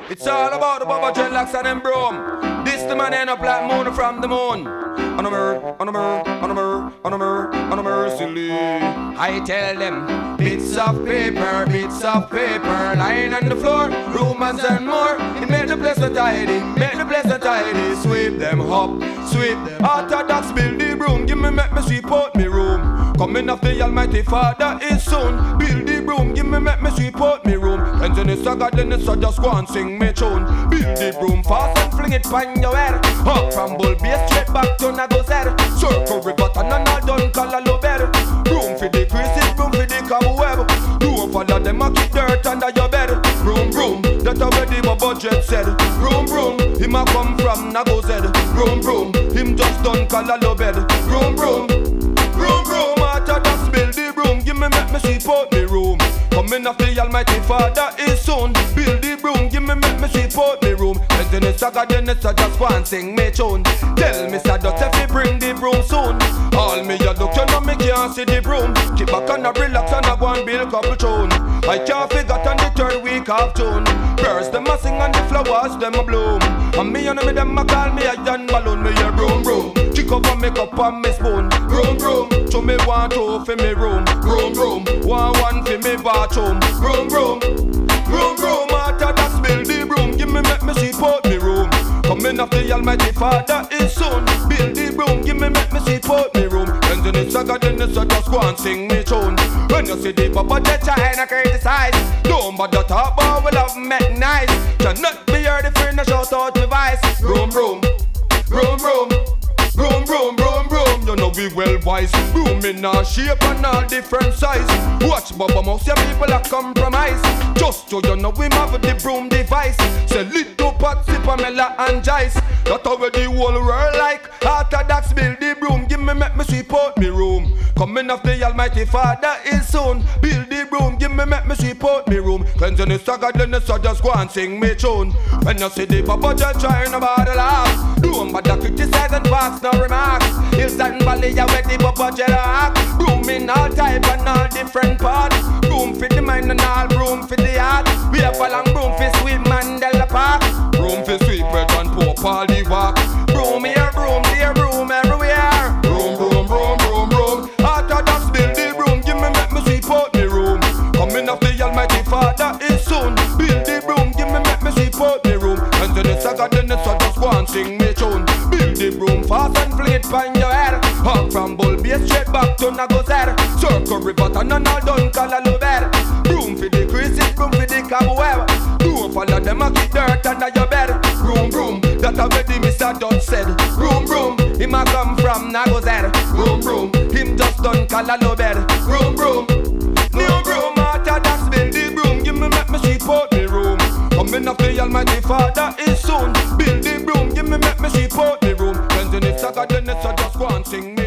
It's all about the Bubba dreadlocks and them broom. This the man end up like moon from the moon. On a mer, on a mer, on a mer, on a mer, on a mercilessly. I tell them, bits of paper, lying on the floor, rumors and more. It made the place so tidy, make the place so tidy. Sweep them up, sweep them. Orthodox build the broom, give me make me sweep out me room. Coming of the Almighty Father is soon. Build the broom, give me make me sweep out me room. And then it's a God, then it's a just go and sing me tune. Build the broom fast and fling it pan your head. Up from Bull Base straight back to Nago's head. Circle river and all done call a low bed. Broom for the creases, broom for the cobweb. Don't follow them a keep dirt under your bed. Broom, broom, that's already my budget said. Broom, broom, him a come from Nago's head. Broom, broom, him just done call a low bed. Broom, broom, broom, broom, Orthodox build the broom. Give me make me sweep out me room. Coming of the Almighty Father is soon. Build the broom, give me make me sweep out me room. And then it's a God, then it's a just one sing me tune. Tell me Mr. Dot if he bring the broom soon. All me a look, you know me can't see the broom. Keep back and a relax and a go and build couple tune. I can't figure on the third week of June. Birds them a sing and the flowers them a bloom. And me and me them a call me a Jan Balloon. Me a broom broom, kick up and make up on me spoon. Broom broom, so me want two for me room. Broom broom, one for me bathroom. Broom broom, broom broom, Orthodox build the broom. Give me make me sweep out me room. Coming of the Almighty Father is soon. Build the broom, give me make me sweep out me room. And then it's a God, then it's a just go and sing me tune. When you see the Bubba jet China criticize, don't bother talk about we love make nice. Cannot be heard if we no shout out device. Broom broom, broom broom, broom broom, broom broom. You know we well wise. Broom in all shape and all different size. Watch Bubba Mouse, your people are compromise. Just so you know we have the broom device. Say little pot, sip a mela and jice. That's how the whole world like. Orthodox build the broom, give me make me sweep out me room. Coming of the Almighty Father is soon. Build the broom, give me make me sweep out me room. Cleansing the saga, then the just go and sing me tune. When you see the Bubba just trying about the laugh, don't bother criticize and pass no remarks. Hills and valley are where the Bubba jet rock. Broom in all type and all different parts. Broom for the mind and all broom for the heart. We have a long broom for sweet Mandela Park. Broom for sweet bread and poor Polly walk. Broom here, broom there, broom everywhere. Broom, broom, broom, broom, broom. Orthodox build the broom, give me make me sweep out me room. Coming of the Almighty Father is soon. Build the broom, give me make me sweep out me room. And then it's a God, then it's a just go and sing me tune. Build the broom fast and fling it pan your head. Up from Bull Base straight back to Nago's head. Circle river and all done call a low bed. Broom for the creases, broom for the cobweb. Don't follow them a keep dirt under your bed. Broom broom, that already Mr. Dot said. Broom broom, him a come from Nago's head. Broom broom, him just done call a low bed. Broom broom, new broom, Orthodox build the broom. Give me make me sweep out me room. Coming of the Almighty Father is soon. Build the broom, give me make me sweep out me room. When it's a God, then it's a just go and sing